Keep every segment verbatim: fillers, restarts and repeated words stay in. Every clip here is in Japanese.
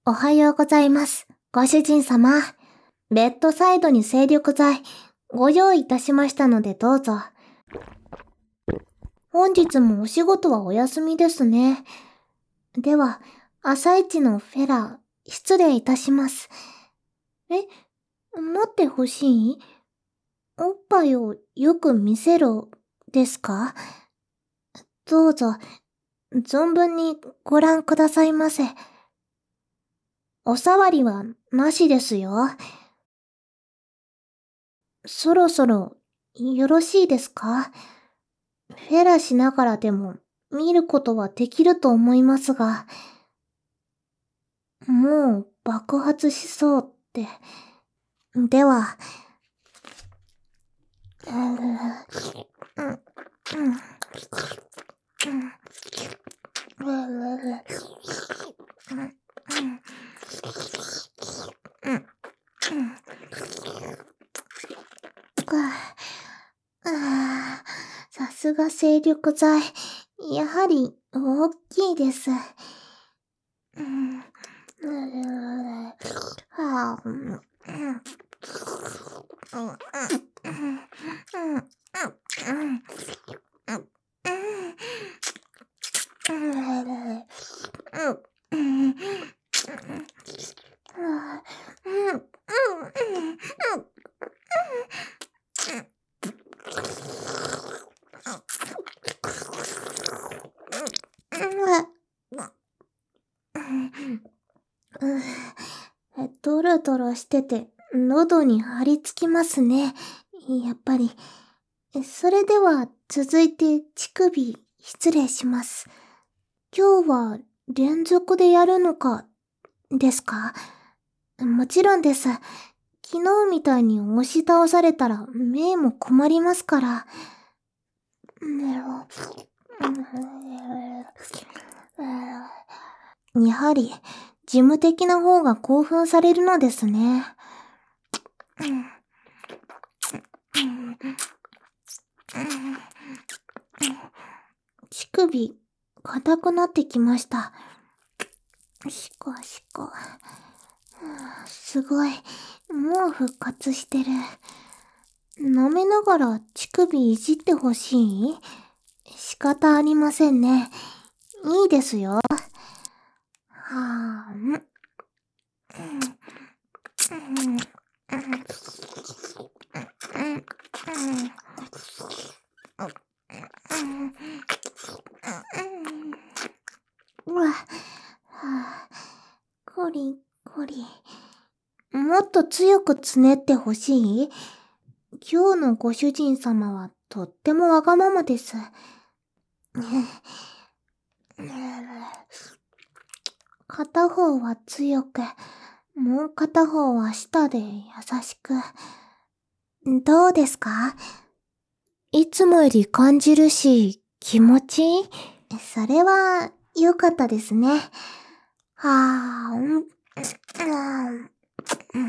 おはようございます。ご主人様。ベッドサイドに精力剤、ご用意いたしましたのでどうぞ。本日もお仕事はお休みですね。では、朝一のフェラ、失礼いたします。え、待ってほしい？おっぱいをよく見せろ、ですか？どうぞ、存分にご覧くださいませ。お触りはなしですよ。そろそろよろしいですか？フェラしながらでも見ることはできると思いますが、もう爆発しそうって。では、うーん、うん、うん、うん、うん、ああ、さすが精力剤。やはり大きいです。うん、はあ、うん、うん、ドロドロしてて喉に張り付きますね。やっぱり。それでは続いて乳首失礼します。今日は連続でやるのかですか？もちろんです。昨日みたいに押し倒されたら目も困りますから。やはり事務的な方が興奮されるのですね。乳首硬くなってきました。しこしこ。すごい。もう復活してる。舐めながら乳首いじってほしい？仕方ありませんね。いいですよ。はぁ、ん。うわ、はぁ、コリコリ。もっと強くつねってほしい？今日のご主人様はとってもわがままです。片方は強く、もう片方は舌で優しく。どうですか？いつもより感じるし、気持ちいい？それは、良かったですね。はぁ、うん、うん、うん、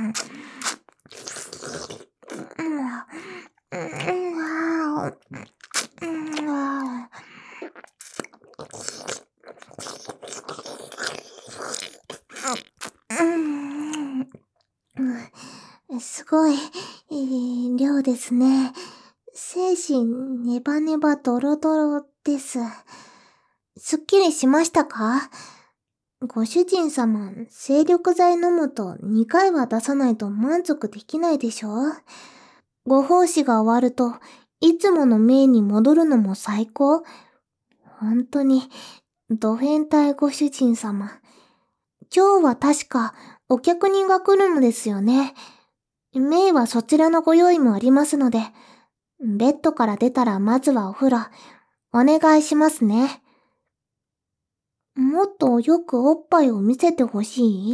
すごい、えー、量ですね。精神ネバネバドロドロです。すっきりしましたか？ご主人様、精力剤飲むとにかいは出さないと満足できないでしょ？ご奉仕が終わると、いつもの命に戻るのも最高？本当に、ド変態ご主人様。今日は確か、お客人が来るのですよね。命はそちらのご用意もありますので、ベッドから出たらまずはお風呂、お願いしますね。もっとよくおっぱいを見せてほしい？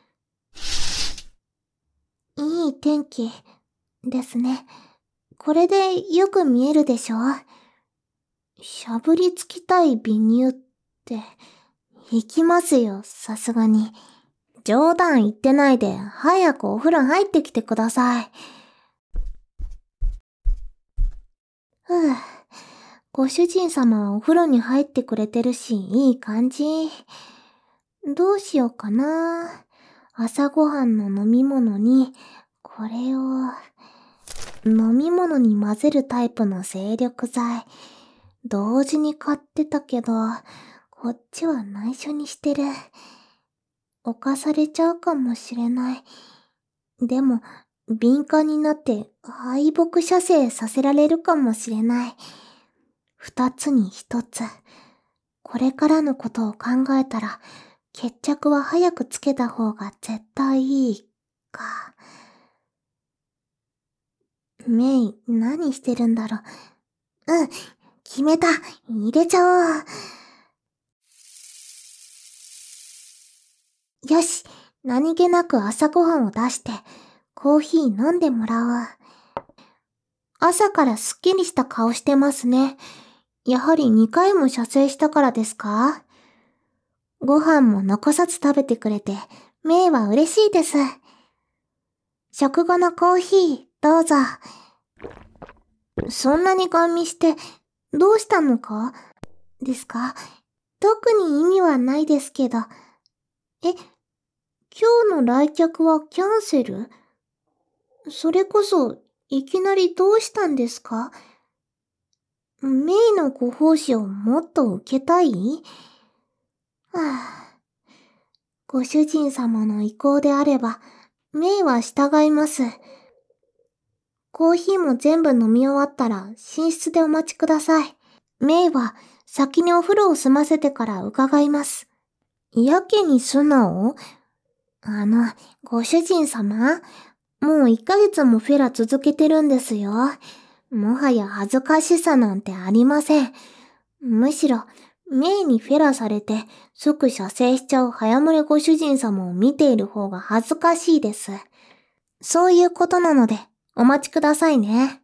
いい天気ですね。これでよく見えるでしょ？しゃぶりつきたい美乳って、いきますよ、さすがに。冗談言ってないで、早くお風呂入ってきてください。ふぅ。ご主人様はお風呂に入ってくれてるし、いい感じ。どうしようかな。 朝ごはんの飲み物に、これを、飲み物に混ぜるタイプの精力剤、同時に買ってたけど、こっちは内緒にしてる。犯されちゃうかもしれない。でも、敏感になって敗北射精させられるかもしれない。二つに一つ。これからのことを考えたら、決着は早くつけた方が絶対いい、か。メイ、何してるんだろう。うん、決めた。入れちゃおう。よし、何気なく朝ごはんを出して、コーヒー飲んでもらおう。朝からすっきりした顔してますね。やはりにかいも射精したからですか？ご飯も残さず食べてくれて、メイは嬉しいです。食後のコーヒー、どうぞ。そんなにガン見して、どうしたのかですか？特に意味はないですけど。え、今日の来客はキャンセル？それこそ、いきなりどうしたんですか？メイのご奉仕をもっと受けたい？はぁ。ご主人様の意向であれば、メイは従います。コーヒーも全部飲み終わったら寝室でお待ちください。メイは先にお風呂を済ませてから伺います。やけに素直？あの、ご主人様、もういっかげつもフェラ続けてるんですよ。もはや恥ずかしさなんてありません。むしろ、メイにフェラされて即射精しちゃう早漏れご主人様を見ている方が恥ずかしいです。そういうことなので、お待ちくださいね。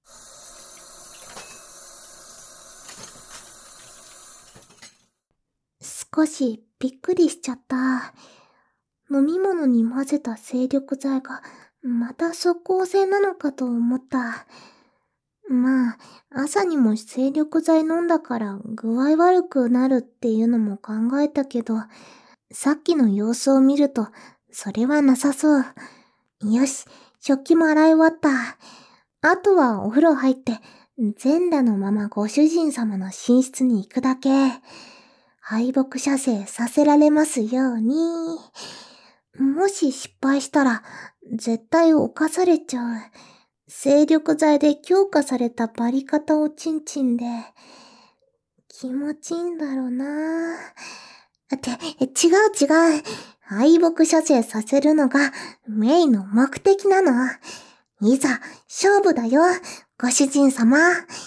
少しびっくりしちゃった。飲み物に混ぜた精力剤がまた即効性なのかと思った。まあ、朝にも精力剤飲んだから具合悪くなるっていうのも考えたけど、さっきの様子を見ると、それはなさそう。よし、食器も洗い終わった。あとはお風呂入って、全裸のままご主人様の寝室に行くだけ。敗北射精させられますように。もし失敗したら、絶対犯されちゃう。精力剤で強化されたバリカタおちんちんで、気持ちいいんだろうな。って、違う違う。敗北射精させるのがメイの目的なの。いざ、勝負だよ、ご主人様。